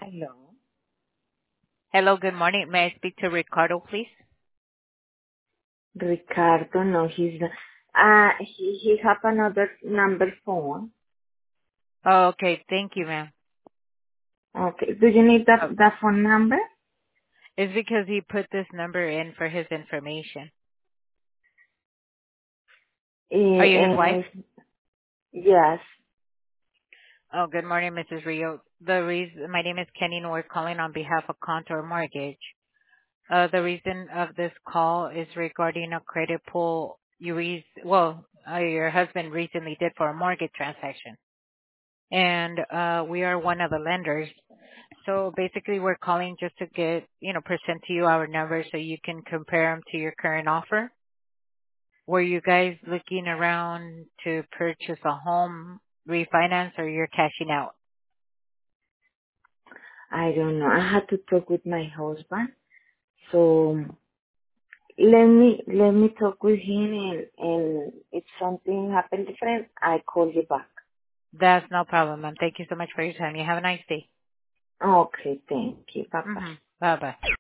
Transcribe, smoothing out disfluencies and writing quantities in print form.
Hello. Hello, good morning. May I speak to Ricardo, please? Ricardo, no, he's not. He have another number phone. Oh, okay. Thank you, ma'am. Okay. Do you need Oh, the phone number? it's because he put this number in for his information. Are you his wife? And yes, Oh, good morning, Mrs. Rio. My name is Kenny, and we're calling on behalf of Contour Mortgage. The reason of this call is regarding a credit pull your husband recently did for a mortgage transaction. And we are one of the lenders. So basically, we're calling just to present to you our numbers so you can compare them to your current offer. Were you guys looking around to purchase a home, refinance, or you're cashing out? I don't know. I had to talk with my husband. So let me talk with him, and if something happen different, I call you back. That's no problem, ma'am. Thank you so much for your time. You have a nice day. Okay, thank you. Bye bye. Bye bye.